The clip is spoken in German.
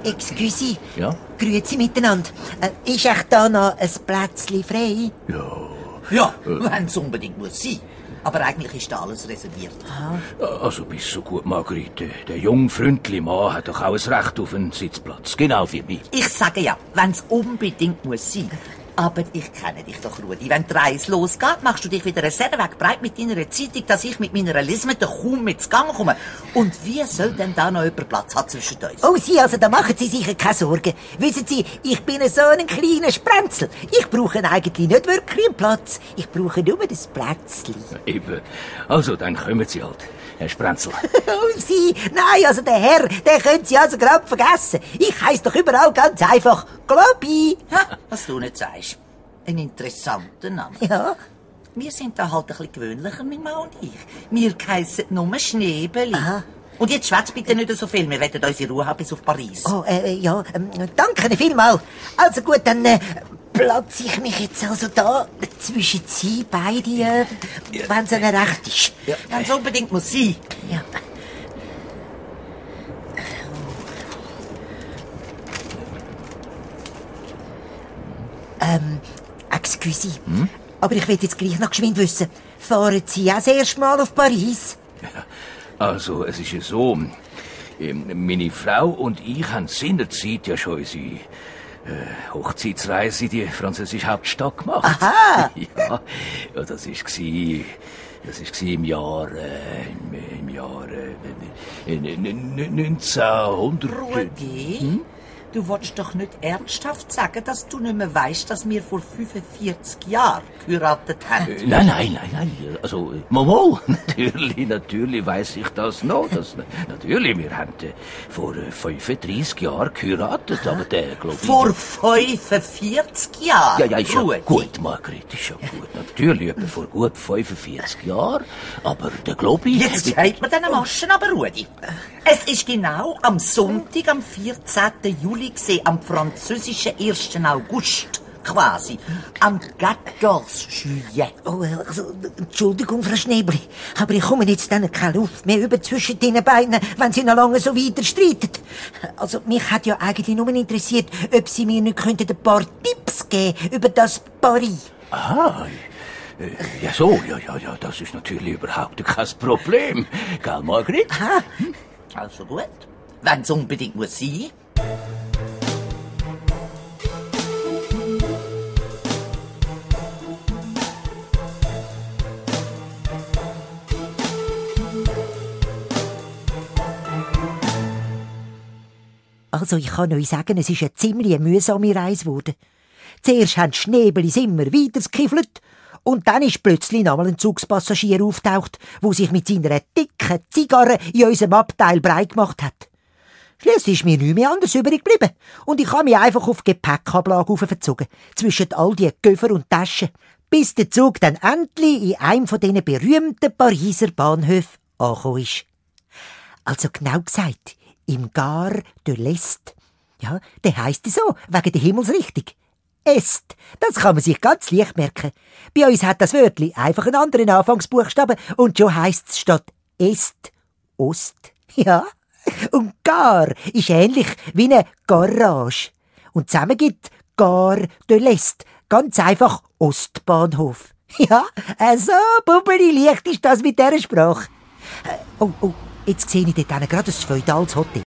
Excuse. Ja? Grüezi miteinander. Ist echt da noch ein Plätzchen frei? Ja, wenn es unbedingt muss sein. Aber eigentlich ist da alles reserviert. Also bist so gut, Margrethe. Der junge, freundliche Mann hat doch auch ein Recht auf einen Sitzplatz. Genau wie mich. Ich sage ja, wenn es unbedingt muss sein. Aber ich kenne dich doch, Rudi. Wenn die Reise losgeht, machst du dich wieder einen Serweg breit mit deiner Zeitung, dass ich mit meiner Lismete kaum mit Gang komme. Und wie soll denn da noch jemand Platz haben zwischen uns? Oh, Sie, also da machen Sie sicher keine Sorgen. Wissen Sie, ich bin so ein kleiner Sprenzel. Ich brauche eigentlich nicht wirklich einen Platz. Ich brauche nur das Plätzchen. Eben. Also, dann kommen Sie halt, Herr Sprenzel. Oh, Sie, nein, also der Herr, den können Sie also gerade vergessen. Ich heiss doch überall ganz einfach Globi. Ha, was du nicht sagst. Ein interessanter Name. Ja. Wir sind da halt ein bisschen gewöhnlicher, mein Mann und ich. Wir heissen nur Schneebeli. Aha. Und jetzt schwätz bitte nicht so viel. Wir werden unsere Ruhe haben bis auf Paris. Oh, ja, danke vielmals. Also gut, dann platze ich mich jetzt also da zwischen Sie beide, wenn es Ihnen recht ist. Ja, wenn es unbedingt muss sein. Ja. Excuse. Aber ich will jetzt gleich noch geschwind wissen, fahren Sie auch das erste Mal auf Paris? Also, es ist ja so. Meine Frau und ich haben seinerzeit ja schon unsere Hochzeitsreise in die französische Hauptstadt gemacht. Aha! Ja, das war im Jahr 1900. Rudi, du wolltest doch nicht ernsthaft sagen, dass du nicht mehr weißt, dass wir vor 45 Jahren geheiratet haben. Nein. Also, Mama, natürlich weiss ich das noch. Natürlich, wir haben vor 35 Jahren geheiratet, aber der, glaube ich... Vor 45 Jahren? Ja, ist ja Rudi. gut, Margrethe, ist ja gut. Natürlich, etwa vor gut 45 Jahren, aber der glaube ich... Jetzt geht mir diesen Maschen aber, Rudi. Es ist genau am Sonntag, am 14. Juli gesehen, am französischen 1. August. Quasi. Am 14 Juillet. Oh, also, Entschuldigung, Frau Schnebli, aber ich komme jetzt dann keine Luft mehr über zwischen den Beinen, wenn Sie noch lange so weiter streiten. Also, mich hat ja eigentlich nur interessiert, ob Sie mir nicht könnten ein paar Tipps geben über das Paris. Aha, ja so, ja, das ist natürlich überhaupt kein Problem. Gell, Margrethe? Aha. Also gut. Wenn es unbedingt muss sein. Also, ich kann euch sagen, es ist eine ziemlich mühsame Reise geworden. Zuerst haben die Schneebelis immer weiter gekiffelt und dann ist plötzlich nochmal ein Zugspassagier auftaucht, wo sich mit seiner dicken Zigarre in unserem Abteil breit gemacht hat. Schliesslich ist mir nichts mehr anders übrig geblieben und ich habe mich einfach auf die Gepäckablage verzogen, zwischen all die Koffer und Taschen, bis der Zug dann endlich in einem von diesen berühmten Pariser Bahnhöfen angekommen ist. Also genau gesagt, im Gare de l'Est. Ja, der heisst so, wegen der Himmelsrichtung. Est, das kann man sich ganz leicht merken. Bei uns hat das Wörtli einfach einen anderen Anfangsbuchstaben und schon heisst es statt Est Ost. Ja, und Gare ist ähnlich wie eine Garage. Und zusammen gibt Gare de l'Est ganz einfach Ostbahnhof. Ja, so bubbeli leicht ist das mit dieser Sprache. Oh, jetzt sehe ich dort gerade ein feudales Hotel.